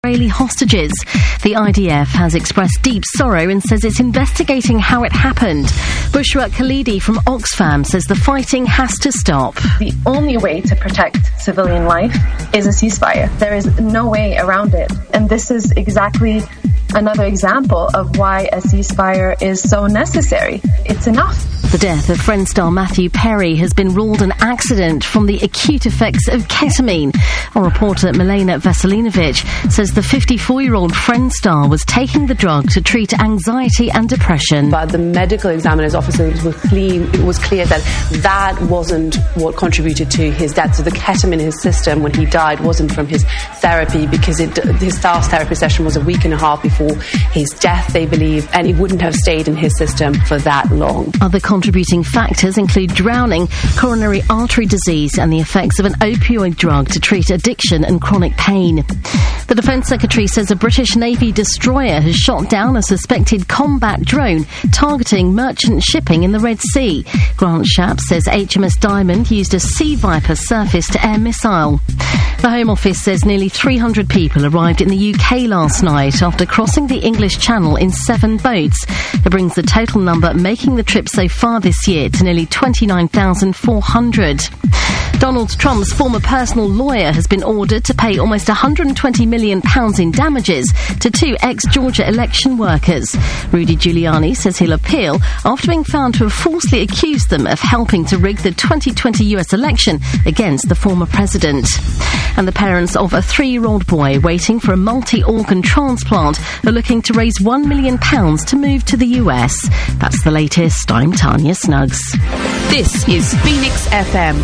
Israeli hostages. The IDF has expressed deep sorrow and says it's investigating how it happened. Bushra Khalidi from Oxfam says the fighting has to stop. The only way to protect civilian life is a ceasefire. There is no way around it. And this is exactly another example of why a ceasefire is so necessary. It's enough. The death of Friends star Matthew Perry has been ruled an accident from the acute effects of ketamine. Our reporter Milena Veselinovic says the 54-year-old Friends star was taking the drug to treat anxiety and depression. But the medical examiner's officers were clear. It was clear that that wasn't what contributed to his death. So the ketamine in his system when he died wasn't from his therapy, because his last therapy session was a week and a half before his death, they believe, and it wouldn't have stayed in his system for that long. Other contributing factors include drowning, coronary artery disease and the effects of an opioid drug to treat addiction and chronic pain. The Defence Secretary says a British Navy destroyer has shot down a suspected combat drone targeting merchant shipping in the Red Sea. Grant Shapps says HMS Diamond used a Sea Viper surface-to-air missile. The Home Office says nearly 300 people arrived in the UK last night after crossing the English Channel in 7 boats. It brings the total number making the trip so far this year to nearly 29,400. Donald Trump's former personal lawyer has been ordered to pay almost £120 million in damages to 2 ex-Georgia election workers. Rudy Giuliani says he'll appeal after being found to have falsely accused them of helping to rig the 2020 US election against the former president. And the parents of a 3-year-old boy waiting for a multi-organ transplant are looking to raise £1 million to move to the US. That's the latest. I'm Tanya Snuggs. This is Phoenix FM.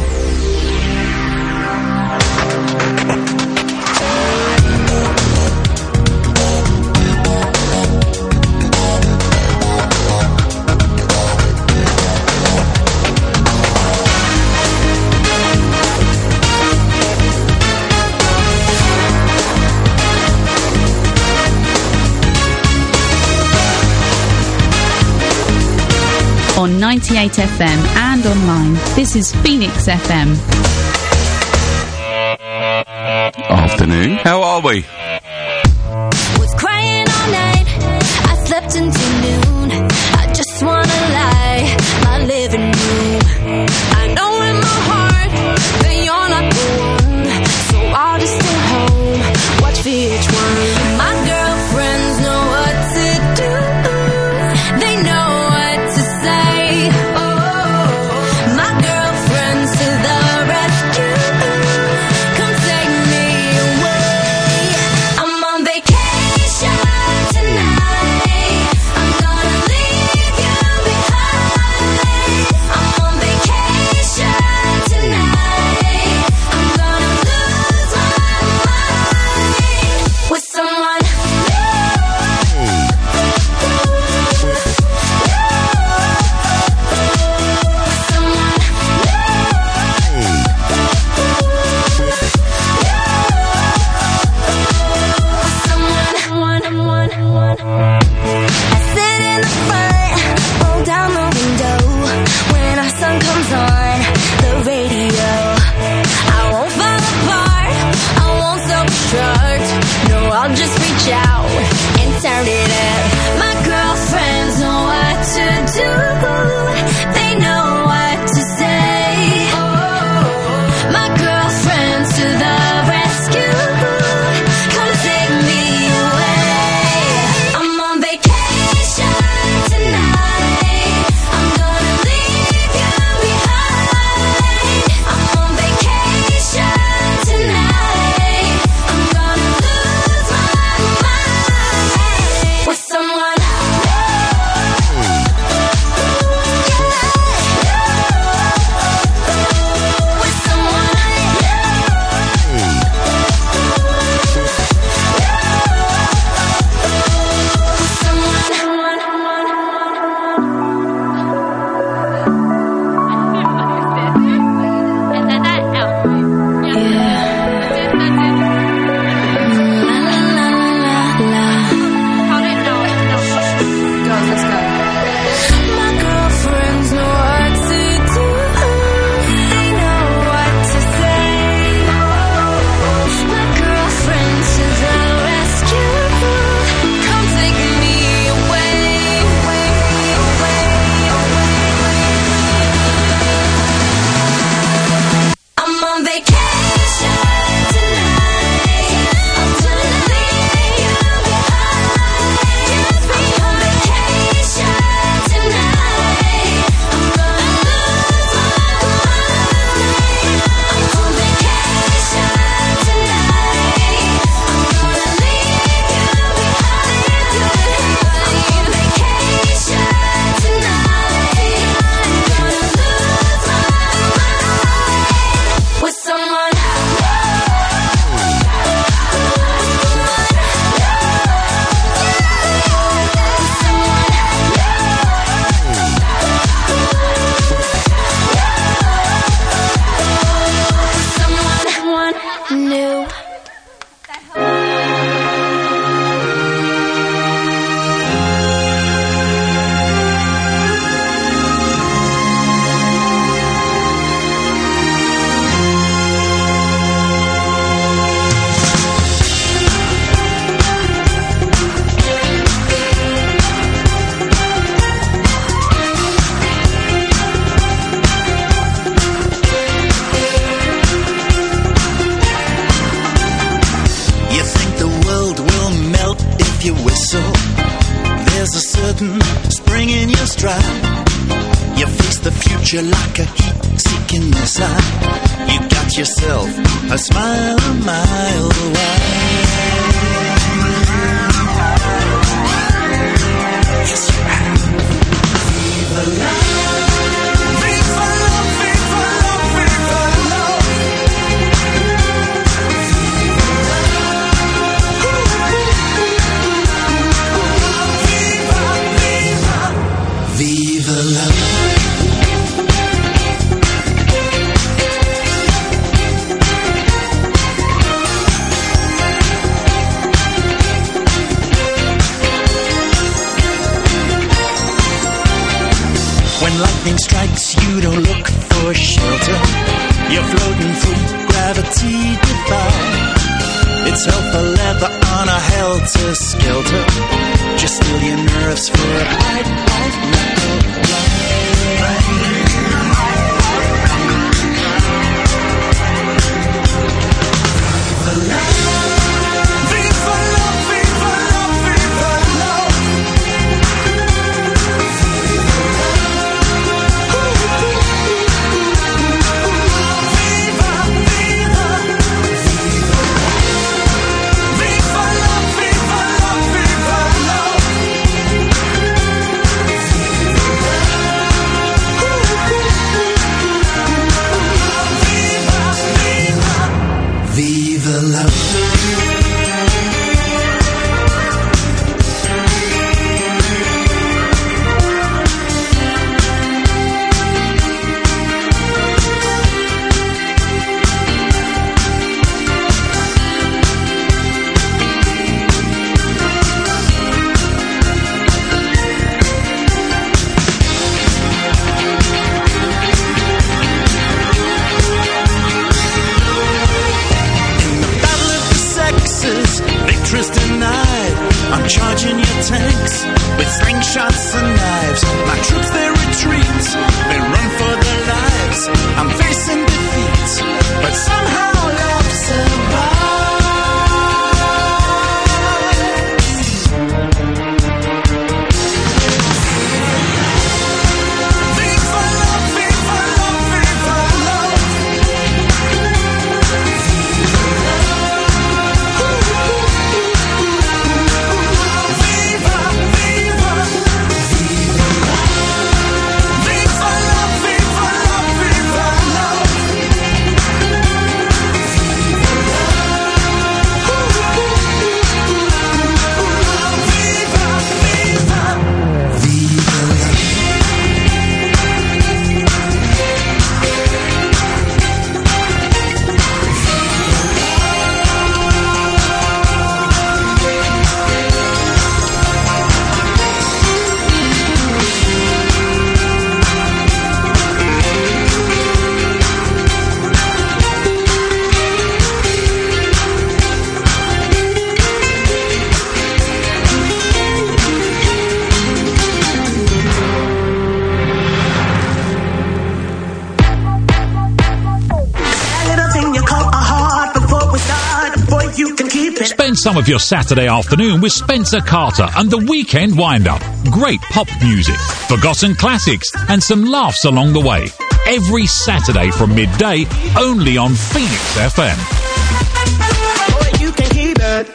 On 98 FM and online, this is Phoenix FM. Afternoon. How are we? Was crying all night. I slept until noon. I just wanna lie. My living room. I know in my heart that you're not the one. So I'll just stay home. Watch VH1. My girlfriends know what to do. They know what to say. My girlfriends to the rescue. Come take me away. I'm on vacation tonight. I'm gonna leave you behind. I'm on vacation tonight. I'm gonna lose my mind with someone new. I sit in the front, roll down the window. When our sun comes on the radio, I won't fall apart, I won't self-destruct. No, I'll just reach out and turn it up. My girlfriends know what to do. They know what to say. My girlfriends to the rescue. Come take me away. I'm on vacation tonight. I'm gonna leave you behind. I'm on vacation tonight. I'm gonna lose my mind with of your whistle. There's a certain spring in your stride. You face the future like a heat-seeking missile. You got yourself a smile a mile wide. Yes, you have. Viva love. Viva love, viva love, viva love. Viva, viva love. When lightning strikes, you don't look for shelter. You're floating through gravity defy. It's hell for leather on a helter-skelter. Just still your nerves for a bite of knuckle. Viva love. Viva love, viva love, viva love. Viva love. Victory's denied. I'm charging your tanks with slingshots and knives. My troops, they retreat. They run for their lives. I'm facing defeat, but somehow love survives. Viva love, viva love, viva love. Spend some of your Saturday afternoon with Spencer Carter and the Weekend Wind-Up. Great pop music, forgotten classics, and some laughs along the way. Every Saturday from midday, only on Phoenix FM. Boy, you can keep it.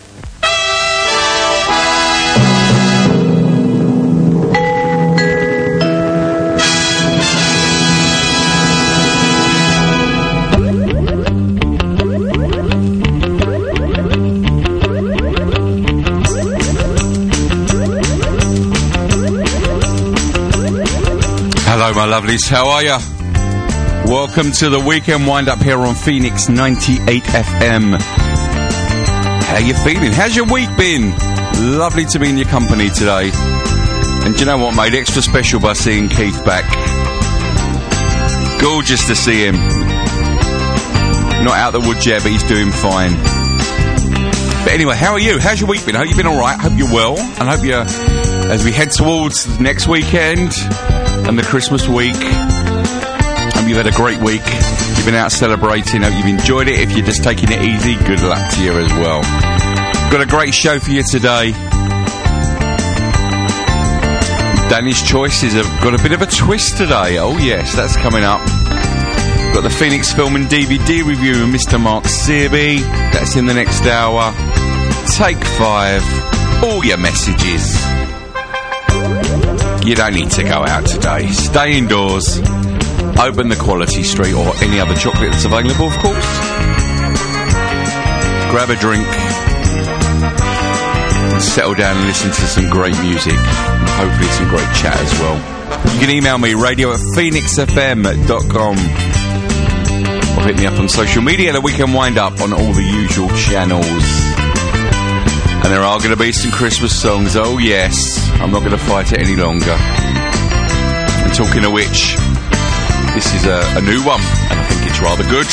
Hello, my lovelies. How are ya? Welcome to the Weekend Wind-Up here on Phoenix 98 FM. How you feeling? How's your week been? Lovely to be in your company today. And do you know what, mate? Extra special by seeing Keith back. Gorgeous to see him. Not out the woods yet, but he's doing fine. But anyway, how are you? How's your week been? I hope you've been alright. Hope you're well. And hope you're, as we head towards next weekend and the Christmas week, hope you've had a great week. You've been out celebrating. Hope you've enjoyed it. If you're just taking it easy, good luck to you as well. Got a great show for you today. Danny's Choices have got a bit of a twist today. Oh yes, that's coming up. Got the Phoenix Film and DVD review with Mr. Mark Searby. That's in the next hour. Take 5. All your messages. You don't need to go out today. Stay indoors. Open the Quality Street or any other chocolate that's available, of course. Grab a drink. And settle down and listen to some great music. And hopefully some great chat as well. You can email me, radio@phoenixfm.com. Or hit me up on social media. The Weekend Wind Up on all the usual channels. And there are going to be some Christmas songs. Oh yes, I'm not going to fight it any longer. And talking of which, this is a new one, and I think it's rather good.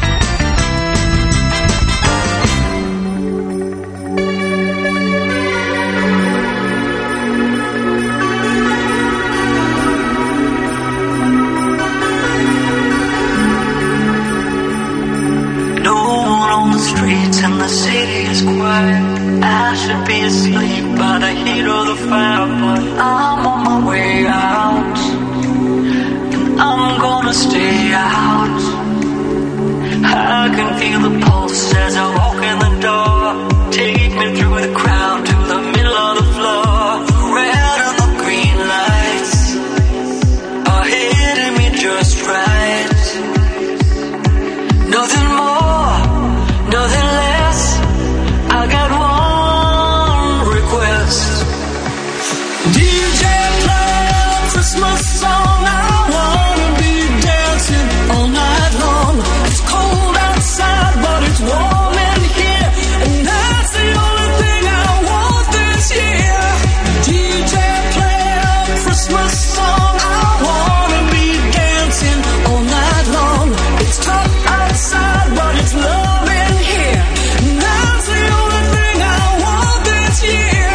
No one on the streets and the city is quiet. I should be asleep by the heat of the fire, but I'm on my way out, and I'm gonna stay out. I can feel the pulse as I walk in the door. Take me through the crowd to the middle of the floor. The red and the green lights are hitting me just right. Nothing more, nothing less. I got one request. DJ, play a Christmas song. I wanna be dancing all night long. It's cold outside, but it's warm in here, and that's the only thing I want this year. DJ, play a Christmas song. I wanna be dancing all night long. It's tough outside, but it's love in here, and that's the only thing I want this year.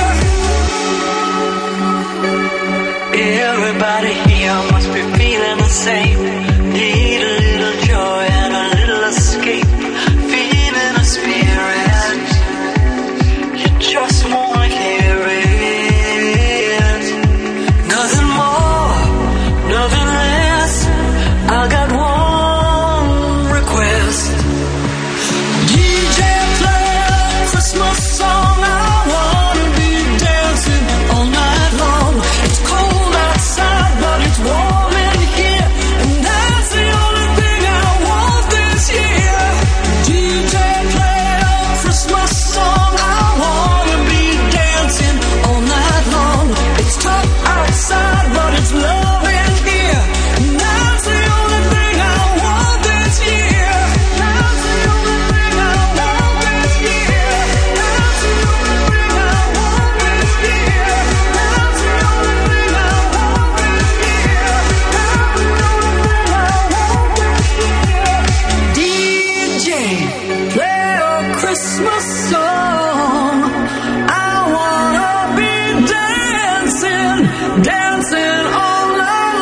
Everybody here must be feeling the same. Need a little joy and a little escape. Feeling a spirit, you just wanna hear it. Nothing more, nothing less. I got one request. DJ, play a Christmas song. I wanna be dancing all night long. It's cold outside, but it's warm in here, and that's the only thing I want this year. DJ, play a Christmas song. I wanna be dancing all night long. It's tough outside, but it's love in here, and that's the only thing I want this year. That's the only thing I want this year. That's the only thing I want this year. That's the only thing I want this year. That's the only thing I want this year. DJ, play a Christmas song. I wanna be dancing, dancing all night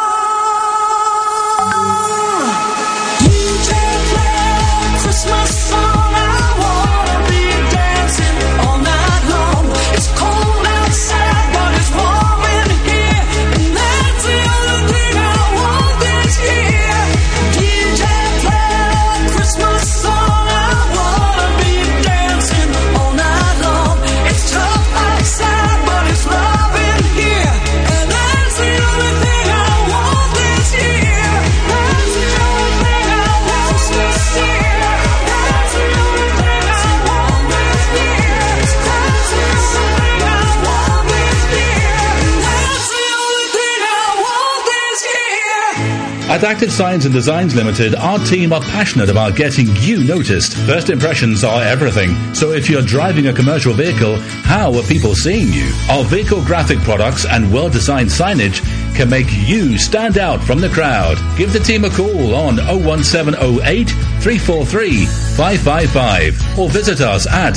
long. DJ, play a Christmas song. I wanna be dancing all night long. It's cold outside, but it's warm in here, and that's the only thing I want this year. DJ, play a Christmas song. I wanna be dancing all night long. It's tough outside, but it's love in here, and that's the only thing I want this year. That's the only thing I want this year. That's the only thing I want this year. That's the only thing I want this year. That's the only thing I want this year. At Active Signs and Designs Limited, our team are passionate about getting you noticed. First impressions are everything. So if you're driving a commercial vehicle, how are people seeing you? Our vehicle graphic products and well-designed signage can make you stand out from the crowd. Give the team a call on 01708 343 555 or visit us at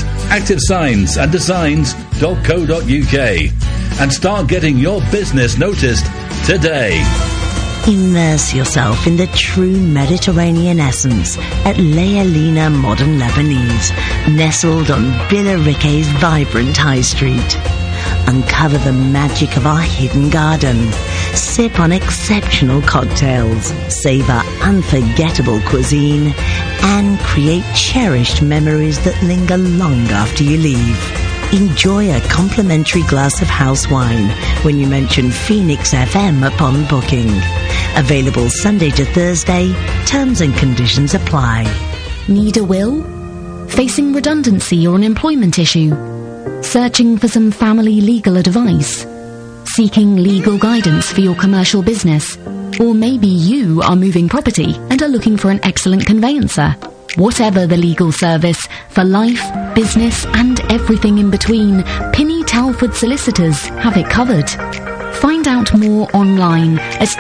activesignsanddesigns.co.uk and start getting your business noticed today. Immerse yourself in the true Mediterranean essence at Lealina Modern Lebanese, nestled on Billericay's vibrant high street. Uncover the magic of our hidden garden. Sip on exceptional cocktails, savor unforgettable cuisine, and create cherished memories that linger long after you leave. Enjoy a complimentary glass of house wine when you mention Phoenix FM upon booking. Available Sunday to Thursday. Terms and conditions apply. Need a will? Facing redundancy or an employment issue? Searching for some family legal advice? Seeking legal guidance for your commercial business? Or maybe you are moving property and are looking for an excellent conveyancer. Whatever the legal service, for life, business and everything in between, Pinny Talford Solicitors have it covered. Find out more online at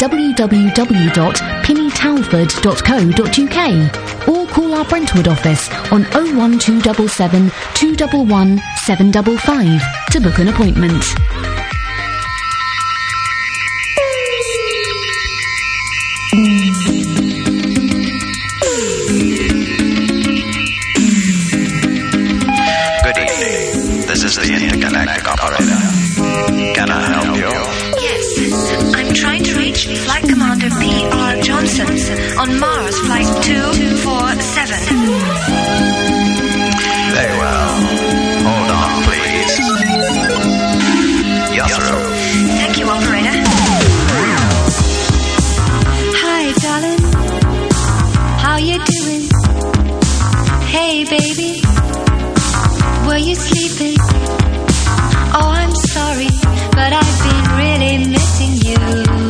www.pinnytalford.co.uk or call our Brentwood office on 01277 211 755 to book an appointment. Good evening. This is the intergalactic operator. Can I help you? I'm trying to reach Flight Commander P.R. Johnson on Mars Flight 247. Very well. Hold on, please. You're through. Thank you, operator. Hi, darling. How you doing? Hey, baby. Were you sleeping? Oh, I'm sorry, but I've been really missing you.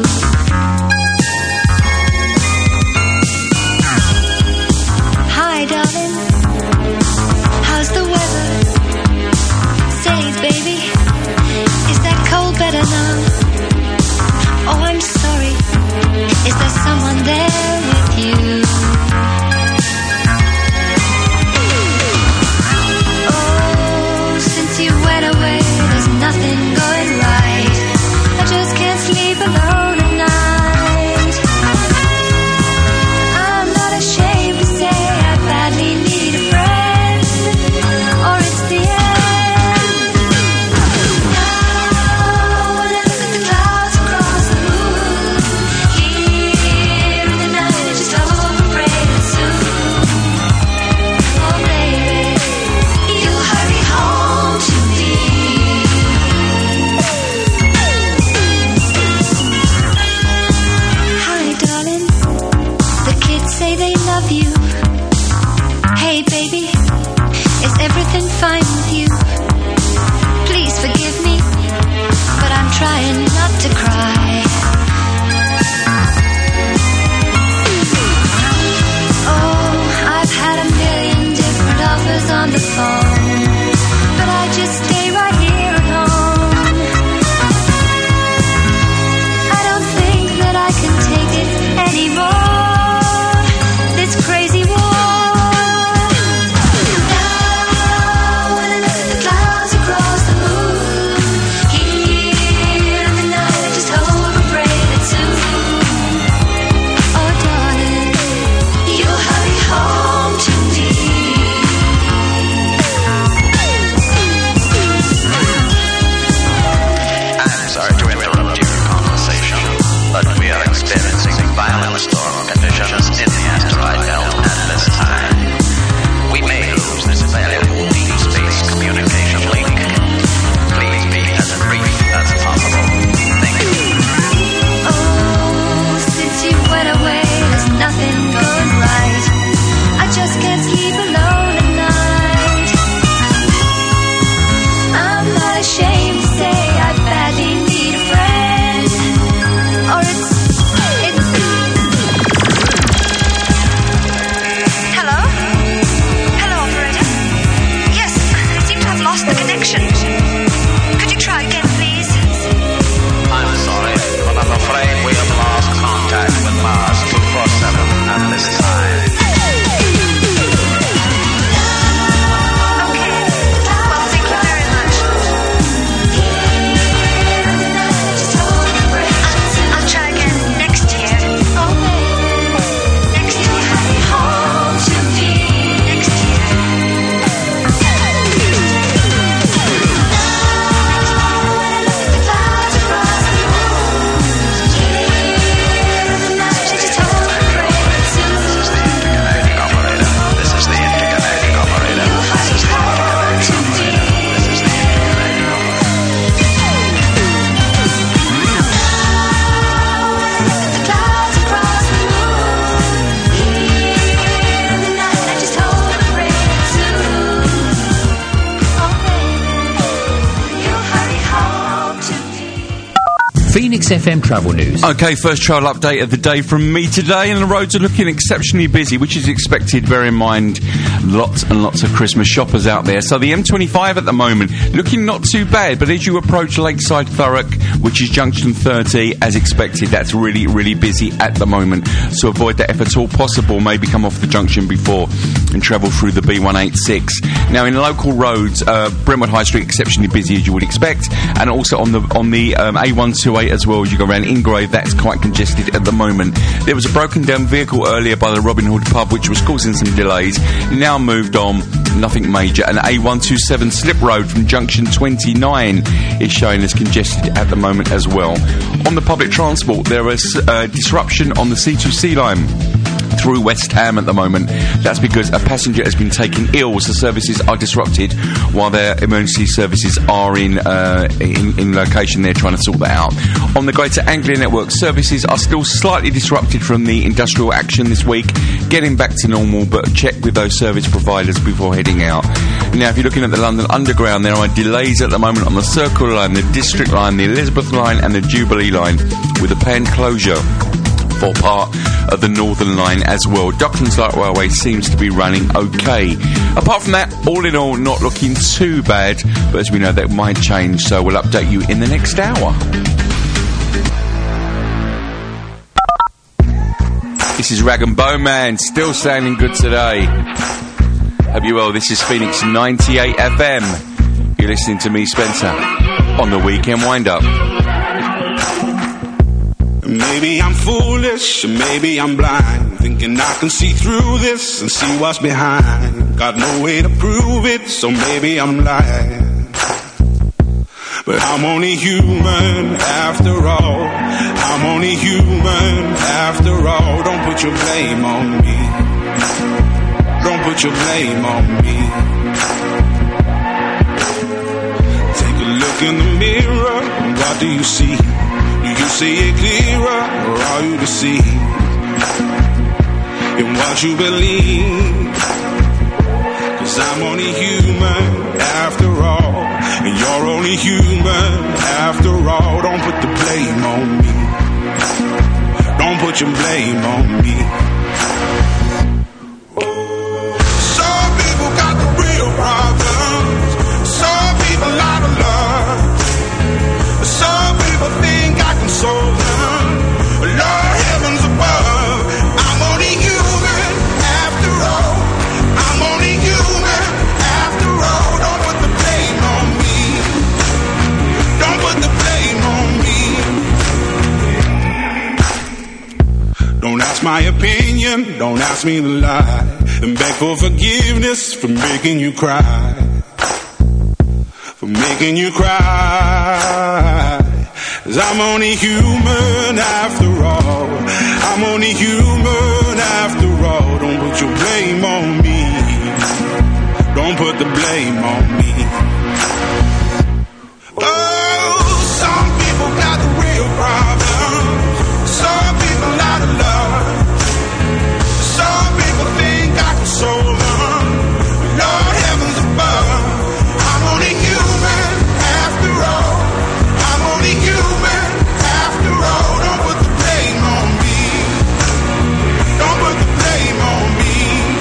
Hi, darling. How's the weather? Say, baby, is that cold better now? Oh, I'm sorry. Is there someone there with you? Oh, since you Phoenix FM travel news. Okay, first travel update of the day from me today, and the roads are looking exceptionally busy, which is expected. Bear in mind, lots and lots of Christmas shoppers out there. So the M25 at the moment, looking not too bad, but as you approach Lakeside Thurrock, which is junction 30, as expected, that's really, really busy at the moment. So avoid that if at all possible. Maybe come off the junction before and travel through the B186. Now, in local roads, Brentwood High Street exceptionally busy as you would expect, and also on the A128 as well as you go around Ingrave, that's quite congested at the moment. There was a broken down vehicle earlier by the Robin Hood pub which was causing some delays. Now moved on, nothing major. And A127 Slip Road from junction 29 is showing as congested at the moment as well. On the public transport, there is disruption on the C2C line through West Ham at the moment. That's because a passenger has been taken ill, so services are disrupted while their emergency services are in location. They're trying to sort that out. On the Greater Anglia Network, services are still slightly disrupted from the industrial action this week, getting back to normal, but check with those service providers before heading out. Now, if you're looking at the London Underground, there are delays at the moment on the Circle Line, the District Line, the Elizabeth Line and the Jubilee Line, with a planned closure for part of the Northern Line as well. Docklands Light Railway seems to be running okay. Apart from that, all in all, not looking too bad, but as we know, that might change, so we'll update you in the next hour. This is Rag and Bone Man, still sounding good today. Hope you well. This is Phoenix 98 FM. You're listening to me, Spencer, on the Weekend Wind-Up. Maybe I'm foolish, or maybe I'm blind, thinking I can see through this and see what's behind. Got no way to prove it, so maybe I'm lying. But I'm only human after all. I'm only human after all. Don't put your blame on me. Don't put your blame on me. Take a look in the mirror, what do you see? Do you see it clearer, or are you deceived in what you believe? 'Cause I'm only human after all, and you're only human after all. Don't put the blame on me. Don't put your blame on me. Some people got the real problems. Some people out of love. Some people think I can solve them. Lord, heavens above, I'm only human after all. I'm only human after all. Don't put the blame on me. Don't put the blame on me. Don't ask my opinion, don't ask me to lie, and beg for forgiveness for making you cry. For making you cry. 'Cause I'm only human after all. I'm only human after all. Don't put your blame on me. Don't put the blame on me. Oh, some people got the real problems. Some people out of love. Some people think I can solve them. Lord, heavens above, I'm only human after all. I'm only human after all. Don't put the blame on me. Don't put the blame on me.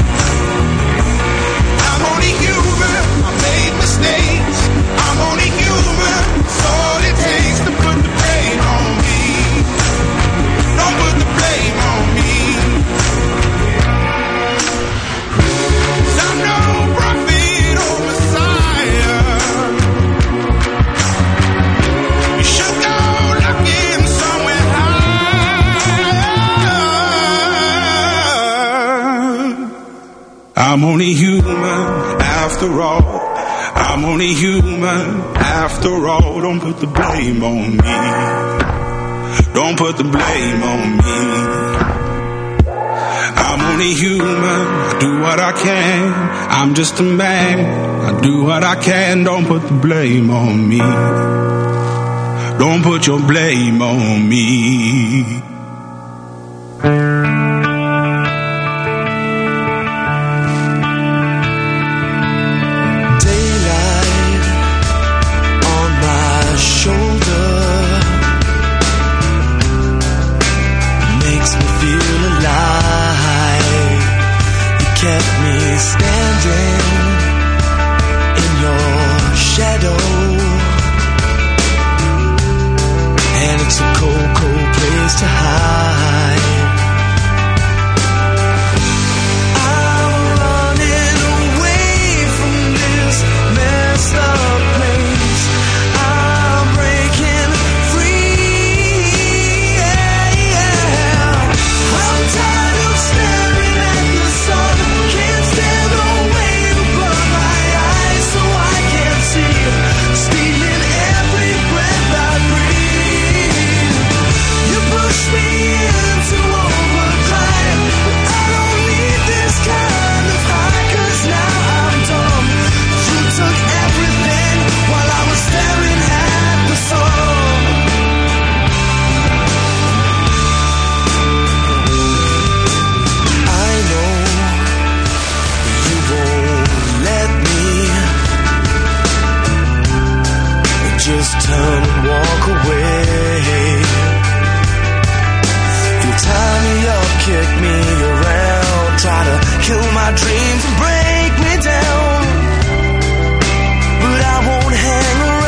I'm only human. I made mistakes. I'm only human. It's all it takes to put the blame on me. Don't put the blame on me. 'Cause I'm no prophet or Messiah. You should go looking somewhere higher. I'm only human after all. I'm only human after all. Don't put the blame on me. Don't put the blame on me. I'm only human. I do what I can. I'm just a man. I do what I can. Don't put the blame on me. Don't put your blame on me. Daylight on my shoulder. just turn and walk away. You tie me up, kick me around, try to kill my dreams and break me down, but I won't hang around.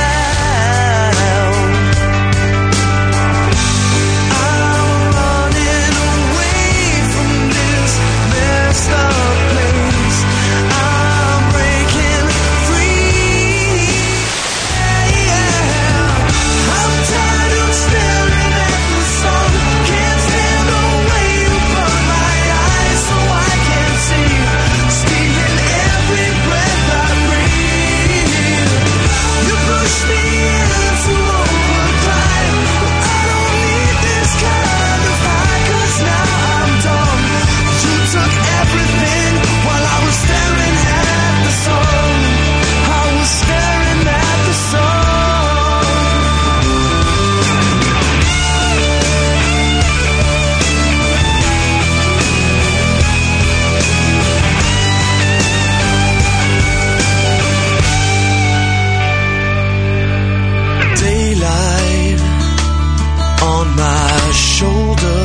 I'm running away from this messed up place. I'm breaking free. I'm tired of staring at the sun. Can't stand the way you burn my eyes so I can't see. Stealing every breath I breathe. You push me into overdrive. I don't need this kind of high, 'cause now I'm done. You took everything while I was staring at the sun. I was staring at the sun. Daylight on my shoulder.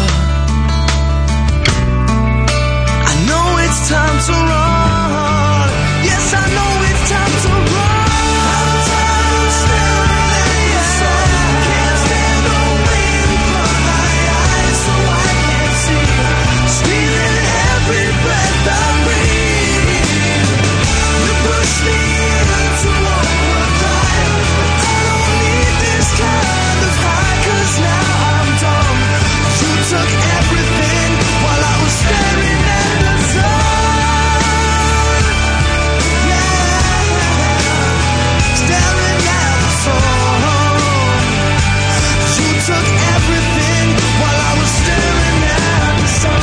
I know it's time to run. Yes, I know it's time to run. I'm tired of staring at the sun. Can't stand the way you burn my eyes so I can't see. Stealing every breath I breathe. You push me into overdrive. I don't need this kind of high, 'cause now I'm done. You took everything while I was staring at the sun. Yeah, staring at the sun. You took everything while I was staring at the sun.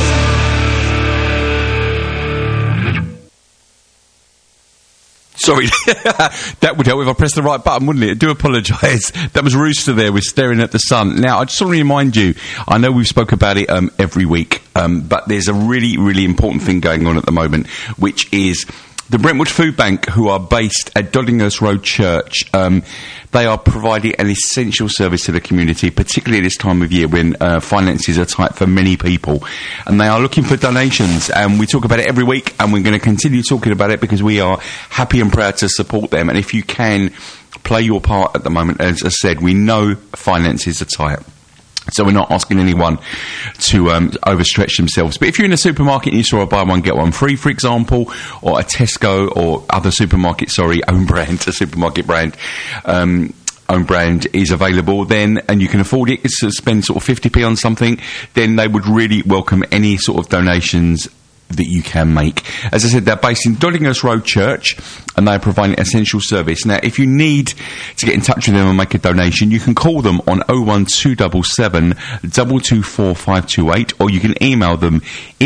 Sorry, that would help if I pressed the right button, wouldn't it? I do apologise. That was Rooster there with Staring at the Sun. Now, I just want to remind you, I know we've spoke about it every week, but there's a really, really important thing going on at the moment, which is the Brentwood Food Bank, who are based at Doddinghurst Road Church. They are providing an essential service to the community, particularly at this time of year when finances are tight for many people. And they are looking for donations. And we talk about it every week, and we're going to continue talking about it because we are happy and proud to support them. And if you can play your part at the moment, as I said, we know finances are tight. So we're not asking anyone to overstretch themselves. But if you're in a supermarket and you saw a buy one, get one free, for example, or a Tesco or other supermarket, own brand, a supermarket brand, own brand is available, then, and you can afford it, to spend sort of 50p on something, then they would really welcome any sort of donations that you can make. As I said, they're based in Doddinghurst Road Church, and they're providing essential service. Now, if you need to get in touch with them and make a donation, you can call them on 01277 224 528, or you can email them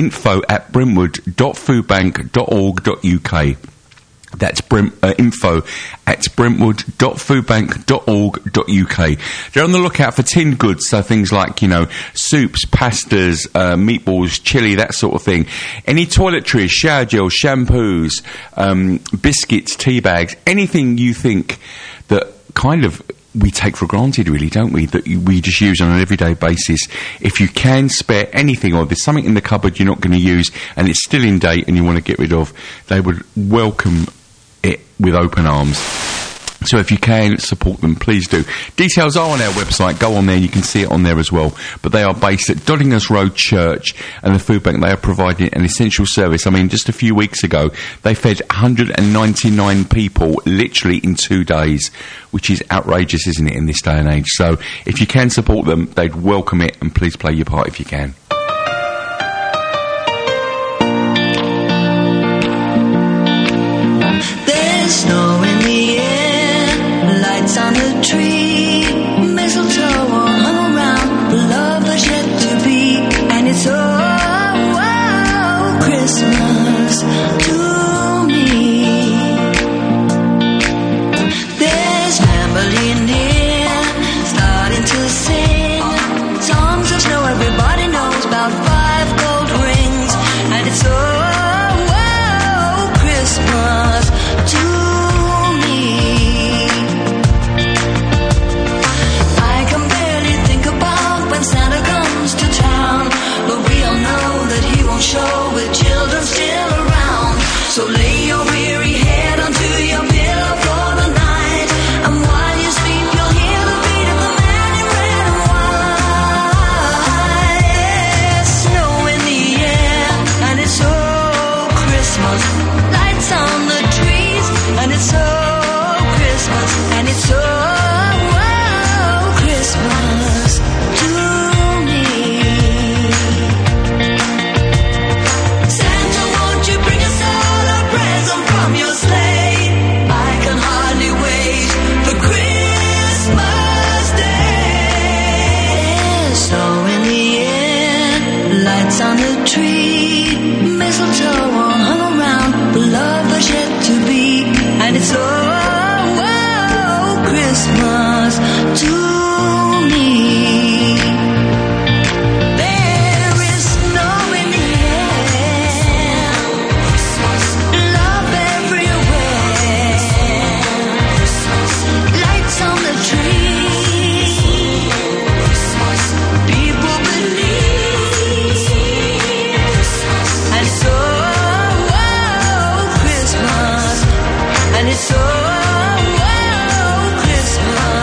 info@brentwood.foodbank.org.uk. That's info@brentwood.foodbank.org.uk. They're on the lookout for tinned goods, so things like, soups, pastas, meatballs, chili, that sort of thing. Any toiletries, shower gels, shampoos, biscuits, tea bags, anything you think that kind of we take for granted, really, don't we, that we just use on an everyday basis. If you can spare anything, or there's something in the cupboard you're not going to use and it's still in date and you want to get rid of, they would welcome it with open arms. So if you can support them, please do. Details are on our website. Go on there, you can see it on there as well. But they are based at Doddinghurst Road Church, and the food bank, they are providing an essential service. I mean, just a few weeks ago, they fed 199 people literally in 2 days, which is outrageous, isn't it, in this day and age? So if you can support them, they'd welcome it, and please play your part if you can. There's snow in the air, lights on the tree, mistletoe all hung around, love is yet to be, and it's Christmas to me. There's family near, starting to sing songs of snow everybody knows. Christmas to me. There is snow in the air, love everywhere, lights on the tree, people believe, and so Christmas, and it's so Christmas.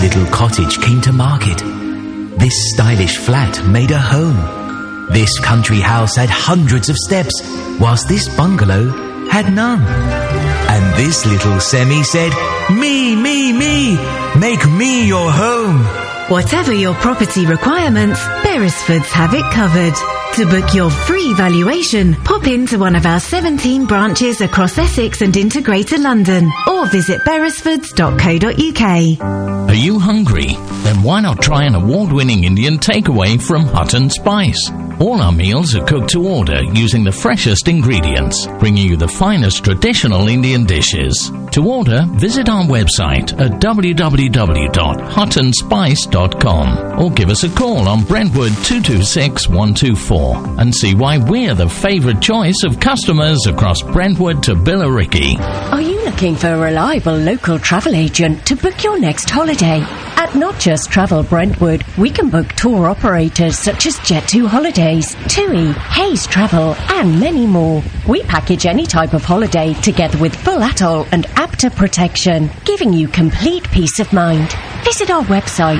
little cottage came to market. This stylish flat made a home. This country house had hundreds of steps, whilst this bungalow had none. And this little semi said, "Me, me, me, make me your home." Whatever your property requirements, Beresfords have it covered. To book your free valuation, pop into one of our 17 branches across Essex and into Greater London, or visit beresfords.co.uk. Are you hungry? Then why not try an award-winning Indian takeaway from Hutton Spice? All our meals are cooked to order using the freshest ingredients, bringing you the finest traditional Indian dishes. To order, visit our website at www.huttonspice.com or give us a call on Brentwood 226 124 and see why we're the favourite choice of customers across Brentwood to Billericay. Are you looking for a reliable local travel agent to book your next holiday? At Not Just Travel Brentwood, we can book tour operators such as Jet2 Holidays, TUI, Hayes Travel, and many more. We package any type of holiday together with full atoll and APTA protection, giving you complete peace of mind. Visit our website,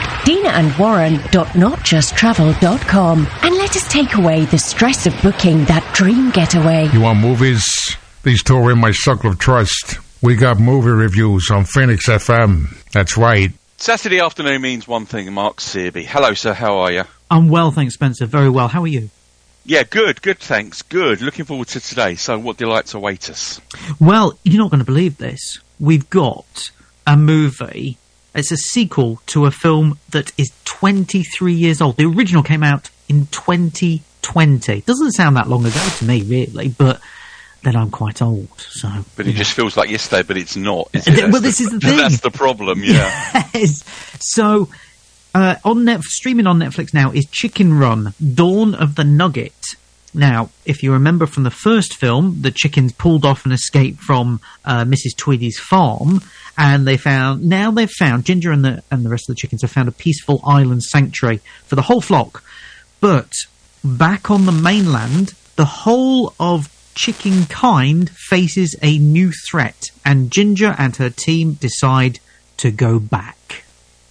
dinaandwarren.notjusttravel.com, and let us take away the stress of booking that dream getaway. You want movies? Please tour in my circle of trust. We got movie reviews on Phoenix FM. That's right. Saturday afternoon means one thing, Mark Searby. Hello, sir, how are you? I'm well, thanks, Spencer. Very well. How are you? Yeah, good, thanks. Good. Looking forward to today. So what delights await us? Well, you're not going to believe this. We've got a movie. It's a sequel to a film that is 23 years old. The original came out in 2020. Doesn't sound that long ago to me, really, but then I'm quite old, so... But it just feels like yesterday, but it's not, is it? Well, this is the thing. That's the problem, yeah. Yes. So, streaming on Netflix now is Chicken Run, Dawn of the Nugget. Now, if you remember from the first film, the chickens pulled off and escaped from Mrs. Tweedy's farm, and they've found, Ginger and the rest of the chickens have found a peaceful island sanctuary for the whole flock. But back on the mainland, the whole of chicken kind faces a new threat, and Ginger and her team decide to go back.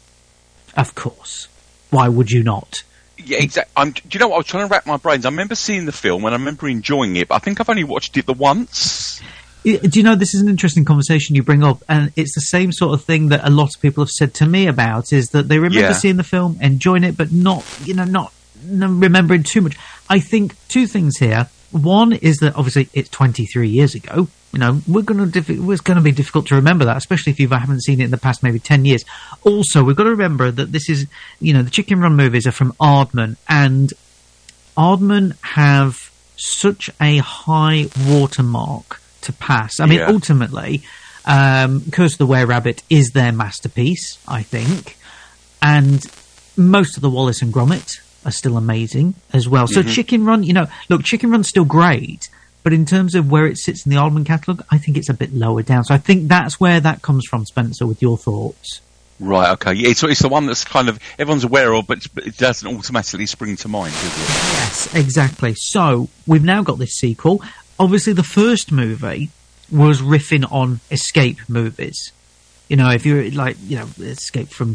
Of course. Why would you not? Yeah, exactly. Do you know what? I was trying to wrap my brains. I remember seeing the film and I remember enjoying it, but I think I've only watched it the once. Do you know, this is an interesting conversation you bring up, and it's the same sort of thing that a lot of people have said to me about, is that they remember seeing the film, enjoying it, but not remembering too much. I think two things here. One is that obviously it's 23 years ago. You know, it's going to be difficult to remember that, especially if you haven't seen it in the past maybe 10 years. Also, we've got to remember that this is, the Chicken Run movies are from Aardman, and Aardman have such a high watermark to pass. I mean, ultimately, Curse of the Were-Rabbit is their masterpiece, I think, and most of the Wallace and Gromit are still amazing as well. So Chicken Run, Chicken Run's still great, but in terms of where it sits in the Aardman catalogue, I think it's a bit lower down. So I think that's where that comes from, Spencer, with your thoughts. Right, okay. Yeah, it's the one that's kind of everyone's aware of, but it doesn't automatically spring to mind, does it? Yes, exactly. So we've now got this sequel. Obviously, the first movie was riffing on escape movies. If you're Escape from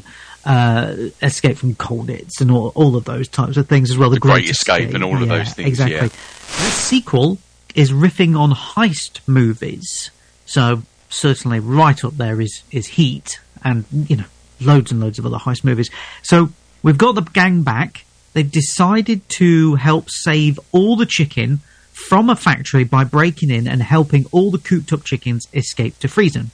Colditz and all of those types of things as well. The Great Escape and all of those things. Exactly. Yeah. The sequel is riffing on heist movies. So certainly right up there is Heat and loads and loads of other heist movies. So we've got the gang back. They've decided to help save all the chicken from a factory by breaking in and helping all the cooped up chickens escape to freedom.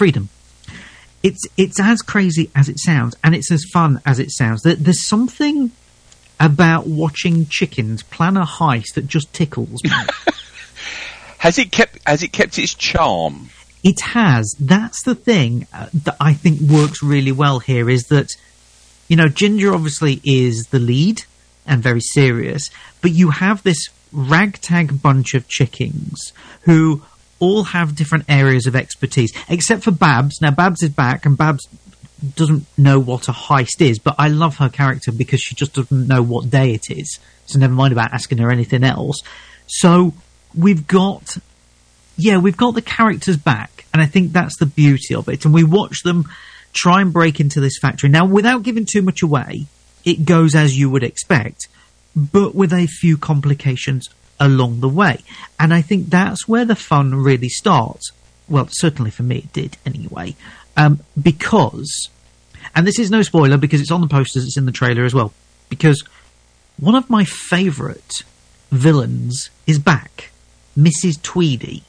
It's as crazy as it sounds, and it's as fun as it sounds. There's something about watching chickens plan a heist that just tickles me. Has it kept its charm? It has. That's the thing that I think works really well here, is that, Ginger obviously is the lead and very serious, but you have this ragtag bunch of chickens who all have different areas of expertise, except for Babs. Now, Babs is back, and Babs doesn't know what a heist is, but I love her character because she just doesn't know what day it is. So never mind about asking her anything else. So we've got the characters back, and I think that's the beauty of it. And we watch them try and break into this factory. Now, without giving too much away, it goes as you would expect, but with a few complications along the way. And I think that's where the fun really starts. Well, certainly for me it did anyway. Because, and this is no spoiler because it's on the posters, it's in the trailer as well, because one of my favourite villains is back, Mrs. Tweedy.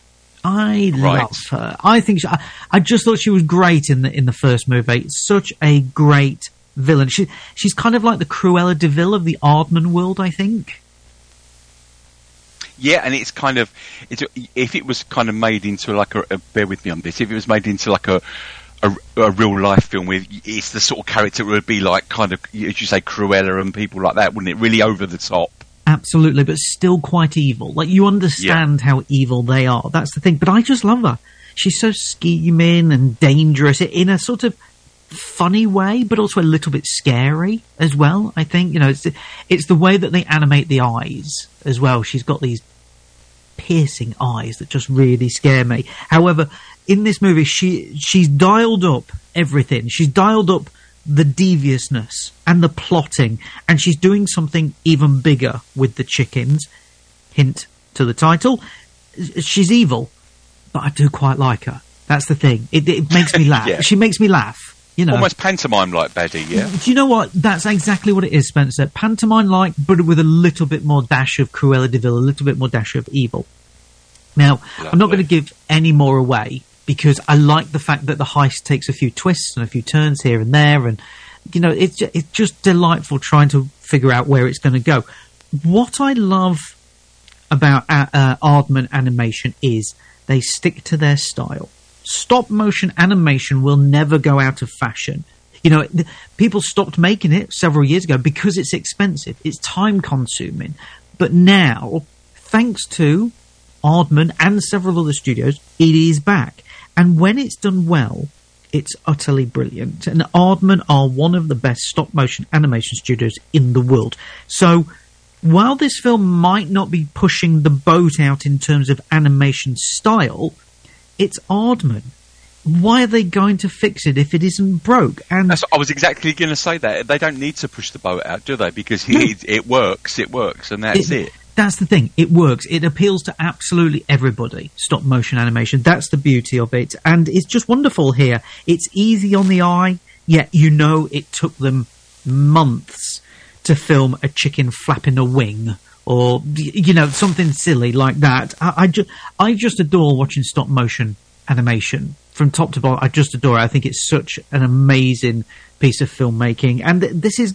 I love her. I think I just thought she was great in the first movie. Such a great villain. She's kind of like the Cruella de Vil of the Aardman world, I think. Yeah, and it's kind of, if it was kind of made into like bear with me on this, if it was made into like a real life film with, it's the sort of character it would be like kind of, as you say, Cruella and people like that, wouldn't it? Really over the top. Absolutely, but still quite evil. Like, you understand how evil they are. That's the thing. But I just love her. She's so scheming and dangerous in a sort of funny way, but also a little bit scary as well, I think. You know, it's the way that they animate the eyes as well. She's got these piercing eyes that just really scare me. However, in this movie, she's dialed up everything. She's dialed up the deviousness and the plotting, and she's doing something even bigger with the chickens. Hint to the title. She's evil, but I do quite like her. That's the thing. It makes me laugh. Yeah. She makes me laugh. You know, almost pantomime-like baddie, yeah? Do you know what? That's exactly what it is, Spencer. Pantomime-like, but with a little bit more dash of Cruella de Vil, a little bit more dash of evil. Now, I'm not going to give any more away, because I like the fact that the heist takes a few twists and a few turns here and there, and, you know, it's just delightful trying to figure out where it's going to go. What I love about Aardman animation is they stick to their style. Stop-motion animation will never go out of fashion. You know, people stopped making it several years ago because it's expensive. It's time-consuming. But now, thanks to Aardman and several other studios, it is back. And when it's done well, it's utterly brilliant. And Aardman are one of the best stop-motion animation studios in the world. So, while this film might not be pushing the boat out in terms of animation style, it's Aardman. Why are they going to fix it if it isn't broke? And I was exactly going to say that. They don't need to push the boat out, do they? Because it works, and that's it. That's the thing. It works. It appeals to absolutely everybody, stop-motion animation. That's the beauty of it. And it's just wonderful here. It's easy on the eye, yet you know it took them months to film a chicken flapping a wing, or, you know, something silly like that. I just adore watching stop-motion animation from top to bottom. I just adore it. I think it's such an amazing piece of filmmaking. And this is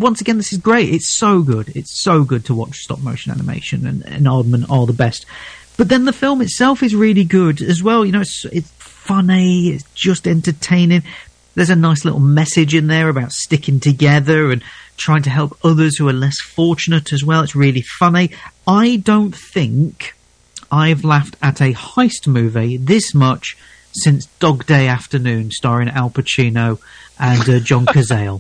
great. It's so good. It's so good to watch stop-motion animation, and Aardman are the best. But then the film itself is really good as well. You know, it's funny. It's just entertaining. There's a nice little message in there about sticking together and trying to help others who are less fortunate as well. It's really funny. I don't think I've laughed at a heist movie this much since Dog Day Afternoon, starring Al Pacino and John Cazale.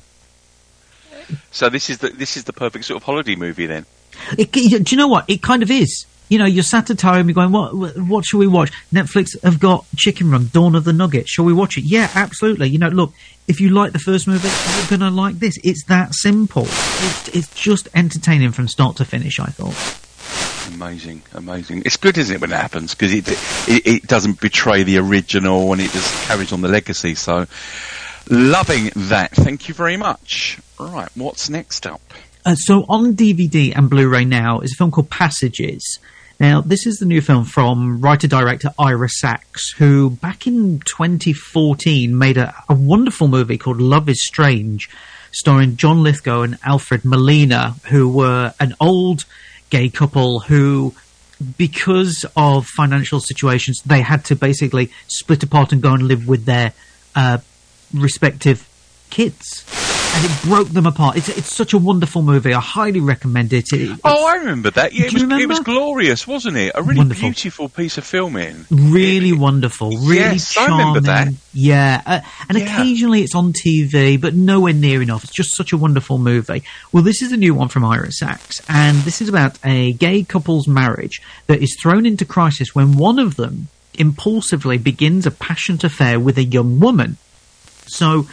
So this is the perfect sort of holiday movie then? Do you know what? It kind of is. You know, you're sat at home, you're going, what should we watch? Netflix have got Chicken Run, Dawn of the Nugget. Shall we watch it? Yeah, absolutely. You know, look, if you like the first movie, you're going to like this. It's that simple. It's just entertaining from start to finish, I thought. Amazing. It's good, isn't it, when it happens? Because it doesn't betray the original, and it just carries on the legacy. So, loving that. Thank you very much. All right, what's next up? So on DVD and Blu-ray now is a film called Passages. Now, this is the new film from writer-director Ira Sachs, who back in 2014 made a wonderful movie called Love is Strange, starring John Lithgow and Alfred Molina, who were an old gay couple who, because of financial situations, they had to basically split apart and go and live with their respective kids. And it broke them apart. It's such a wonderful movie. I highly recommend it. I remember that. Yeah, it was glorious, wasn't it? A really wonderful, beautiful piece of filming. Really wonderful. Really yes, charming. I remember that. Yeah. Occasionally it's on TV, but nowhere near enough. It's just such a wonderful movie. Well, this is a new one from Ira Sachs, and this is about a gay couple's marriage that is thrown into crisis when one of them impulsively begins a passionate affair with a young woman. So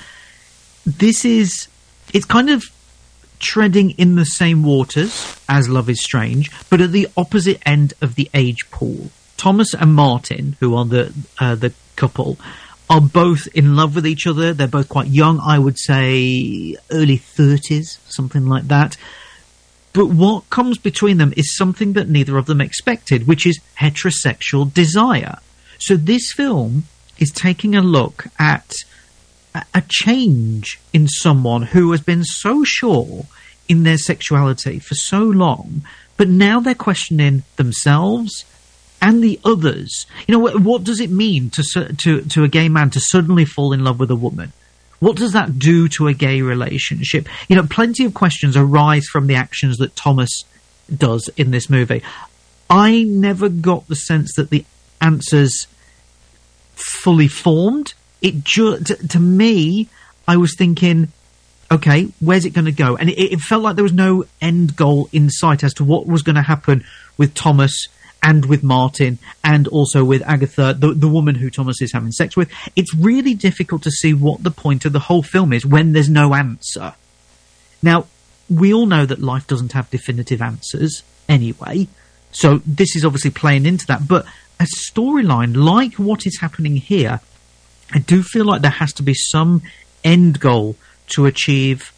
it's kind of treading in the same waters as Love is Strange, but at the opposite end of the age pool. Thomas and Martin, who are the couple, are both in love with each other. They're both quite young, I would say early 30s, something like that. But what comes between them is something that neither of them expected, which is heterosexual desire. So this film is taking a look at a change in someone who has been so sure in their sexuality for so long, but now they're questioning themselves and the others. You know, what does it mean to a gay man to suddenly fall in love with a woman? What does that do to a gay relationship? You know, plenty of questions arise from the actions that Thomas does in this movie. I never got the sense that the answers fully formed. To me, I was thinking, okay, where's it going to go? And it felt like there was no end goal in sight as to what was going to happen with Thomas and with Martin, and also with Agatha, the woman who Thomas is having sex with. It's really difficult to see what the point of the whole film is when there's no answer. Now, we all know that life doesn't have definitive answers anyway, so this is obviously playing into that. But a storyline like what is happening here, I do feel like there has to be some end goal to achieve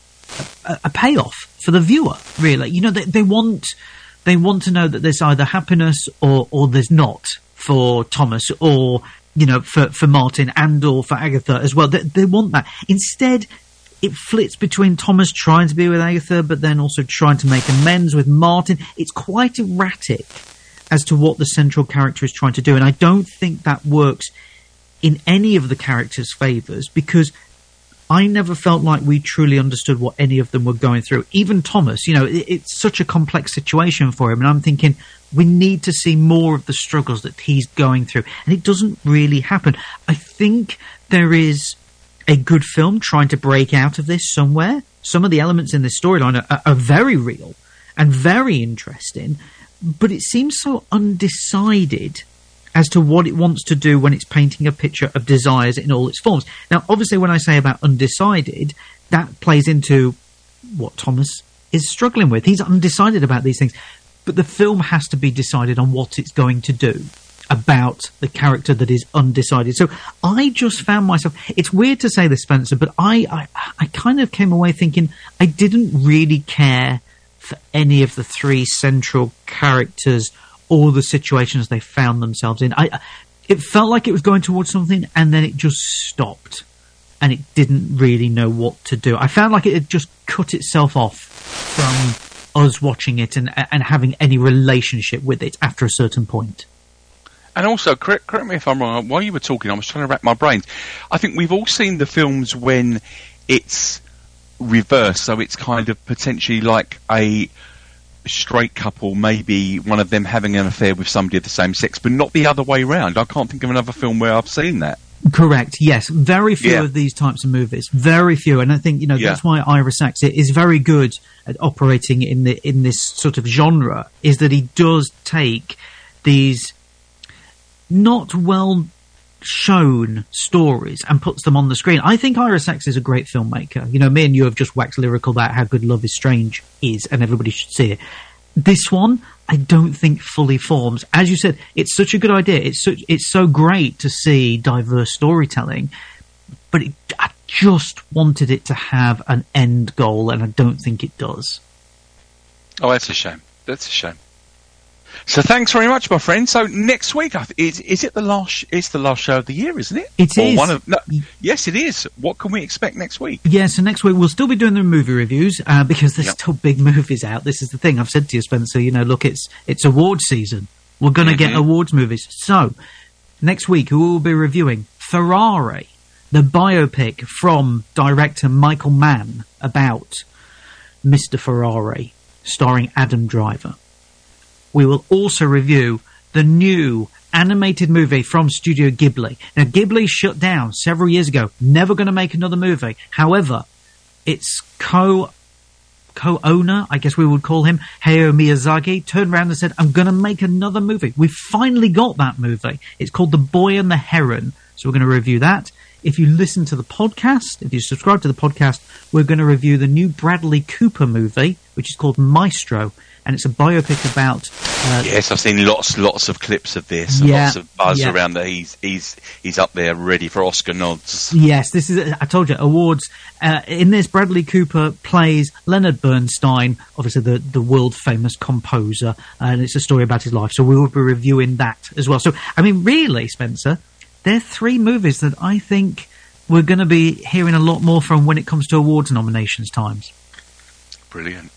a payoff for the viewer, really. You know, they want to know that there's either happiness or there's not for Thomas, or, you know, for Martin and or for Agatha as well. They want that. Instead, it flits between Thomas trying to be with Agatha, but then also trying to make amends with Martin. It's quite erratic as to what the central character is trying to do, and I don't think that works in any of the characters' favours, because I never felt like we truly understood what any of them were going through. Even Thomas, you know, it's such a complex situation for him, and I'm thinking we need to see more of the struggles that he's going through, and it doesn't really happen. I think there is a good film trying to break out of this somewhere. Some of the elements in this storyline are very real and very interesting, but it seems so undecided as to what it wants to do when it's painting a picture of desires in all its forms. Now, obviously, when I say about undecided, that plays into what Thomas is struggling with. He's undecided about these things, but the film has to be decided on what it's going to do about the character that is undecided. So I just found myself... It's weird to say this, Spencer, but I kind of came away thinking I didn't really care for any of the three central characters or the situations they found themselves in. It felt like it was going towards something, and then it just stopped, and it didn't really know what to do. I found like it had just cut itself off from us watching it and having any relationship with it after a certain point. And also, correct me if I'm wrong, while you were talking, I was trying to rack my brains. I think we've all seen the films when it's reversed, so it's kind of potentially like a straight couple, maybe one of them having an affair with somebody of the same sex, but not the other way round. I can't think of another film where I've seen that. Correct, yes. Very few of these types of movies. Very few. And I think, you know, that's why Ira Sachs is very good at operating in this sort of genre, is that he does take these not well shown stories and puts them on the screen. I think Ira Sachs is a great filmmaker. You know, me and you have just waxed lyrical about how good Love is Strange is, and everybody should see it. This one, I don't think fully forms. As you said, it's such a good idea. It's so great to see diverse storytelling, but I just wanted it to have an end goal, and I don't think it does. Oh, that's a shame. That's a shame. So thanks very much, my friend. So next week, is it the last? It's the last show of the year, isn't it? It is. Yes, it is. What can we expect next week? Yeah, so next week we'll still be doing the movie reviews because there's still big movies out. This is the thing. I've said to you, Spencer, you know, look, it's award season. We're going to get awards movies. So next week we will be reviewing Ferrari, the biopic from director Michael Mann about Mr. Ferrari, starring Adam Driver. We will also review the new animated movie from Studio Ghibli. Now, Ghibli shut down several years ago, never going to make another movie. However, its co-owner, I guess we would call him, Hayao Miyazaki, turned around and said, I'm going to make another movie. We finally got that movie. It's called The Boy and the Heron, so we're going to review that. if you listen to the podcast, if you subscribe to the podcast, we're going to review the new Bradley Cooper movie, which is called Maestro. And it's a biopic about... yes, I've seen lots of clips of this. And lots of buzz around that he's up there ready for Oscar nods. Yes, this is, I told you, awards. In this, Bradley Cooper plays Leonard Bernstein, obviously the world-famous composer, and it's a story about his life. So we will be reviewing that as well. So, I mean, really, Spencer, there are 3 movies that I think we're going to be hearing a lot more from when it comes to awards nominations times. Brilliant.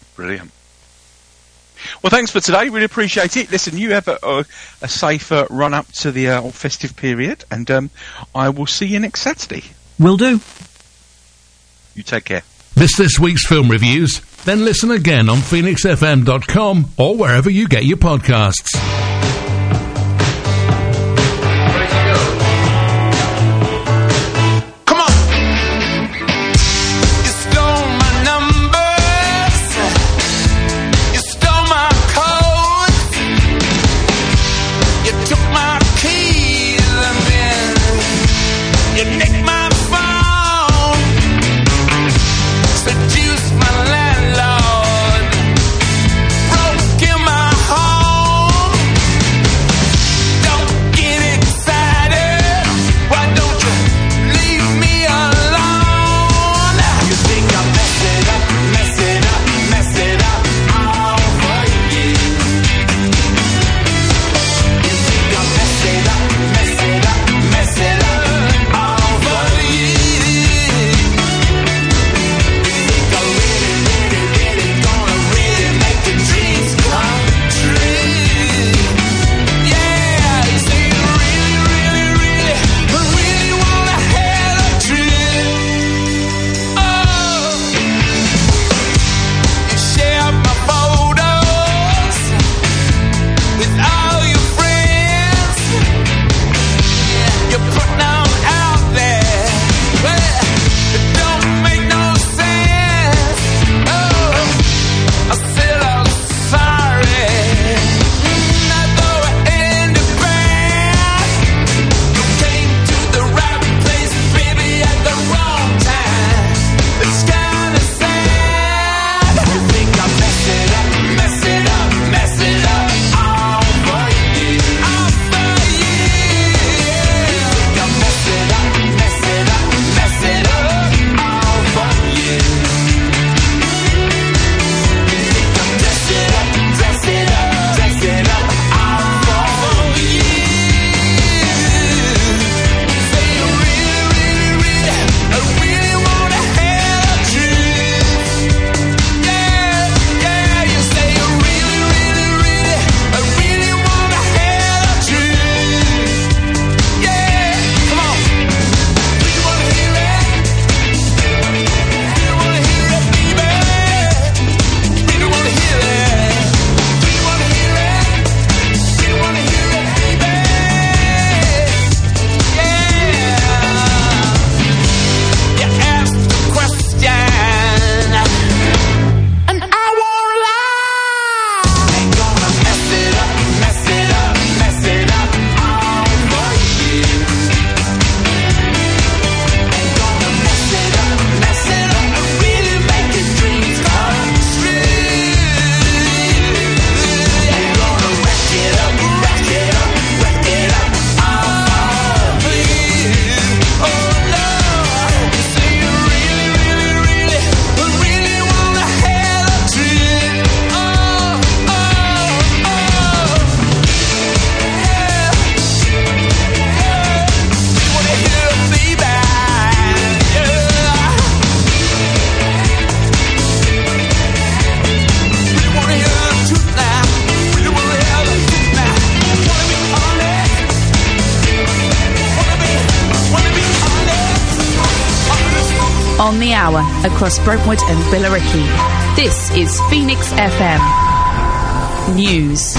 Well, thanks for today. Really appreciate it. Listen, you have a safe run up to the festive period, and I will see you next Saturday. Will do. You take care. Miss this week's film reviews? Then listen again on phoenixfm.com or wherever you get your podcasts. On the hour across Brentwood and Billericay. This is Phoenix FM News.